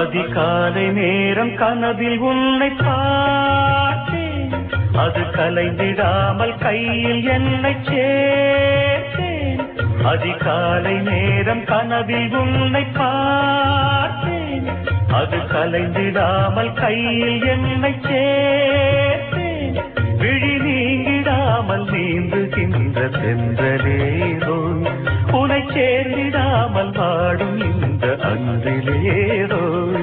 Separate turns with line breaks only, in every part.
அதிகாலை நேரம் கனவில் உன்னை பார்த்தேன், அது கலைந்திடாமல் கையில் என்னை சேர்த்தேன். அதிகாலை நேரம் கனவில் உன்னை பார்த்தேன், அது கலைந்திடாமல் கையில் என்னை சேர்த்தேன். விழி நீங்கிடாமல் நீந்துகின்ற தென்றலேரோ, உனை சேர்ந்திடாமல் வாடும் இந்த அன்றிலேரோ.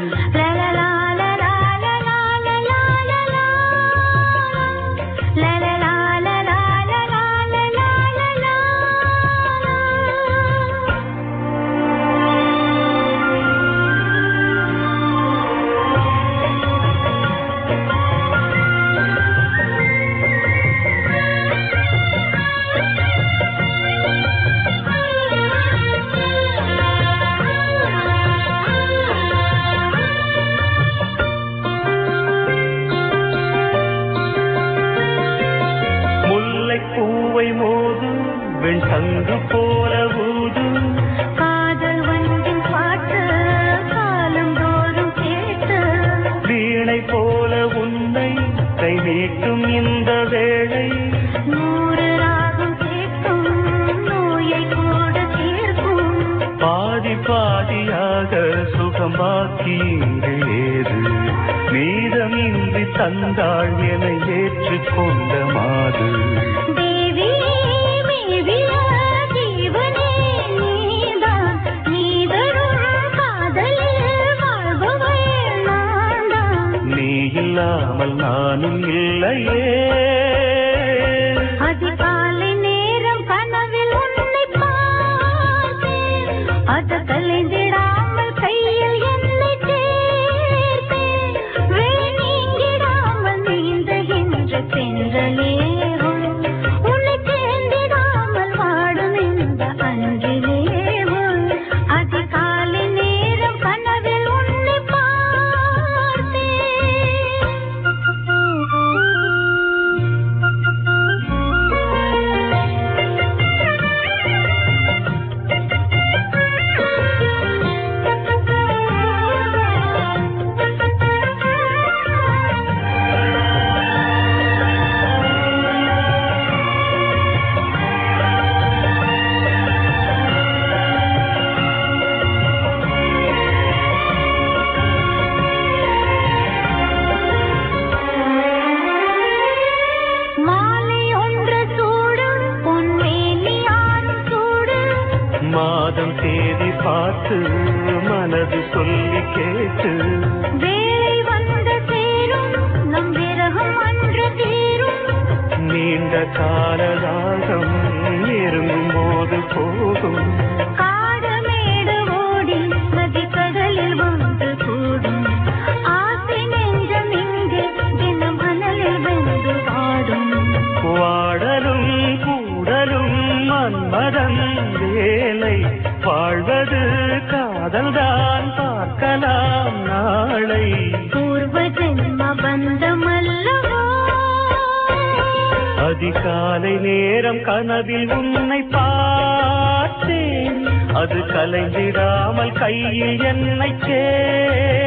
பூவை மோது வெண் சங்கு போல ஊது,
காதல் வண்டின் பாட்டு காலம் தோறும் கேட்டு,
வீணை போல உன்னை கை நீட்டும் இந்த வேளை,
100 ராகம் கேட்கும் நோயை கூட தீர்க்கும்.
பாதி பாதியாக சுகம் பாக்கி இங்கு ஏது, மீதமின்றி தந்தாள் என ஏற்றுக்கொண்ட மாது. இல்லாமல் நானும் இல்லையே.
அதிகாலை நேரம் கனவில் உன்னை பார்த்தேன், அது கலைந்திடாமல் கையில் என்னை சேர்த்தேன். விழி நீங்கிடாமல் நீந்துகின்ற தென்றலேவும், உன்னை சேர்ந்திடாமல் வாடும் இந்த அன்றிலேவும். அதிகாலை நேரம் கனவில் உன்னை பார்த்தேன்.
மாதம் தேதி பார்த்து மனது சொல்லி கேட்டு,
வேலை வந்த சேரும் நம் விரகம் அன்று தீரும்.
நீண்ட காலராகம் நெருங்கும் போது போகும்,
காடமேடு ஓடி நதி கடலில் வந்து கூடும். ஆசை நெஞ்சம் இங்கே தினம் மணலில் வந்து வாடும்.
வாடலும் கூடலும் மன்மதன் வேலை, வாழ்வது காதல்தான் பார்க்கலாம் நாளை.
பூர்வ ஜென்ம பந்தமல்லவோ.
அதிகாலை நேரம் கனவில் உன்னை பார்த்தேன், அது கலைந்திடாமல் கையில் என்னை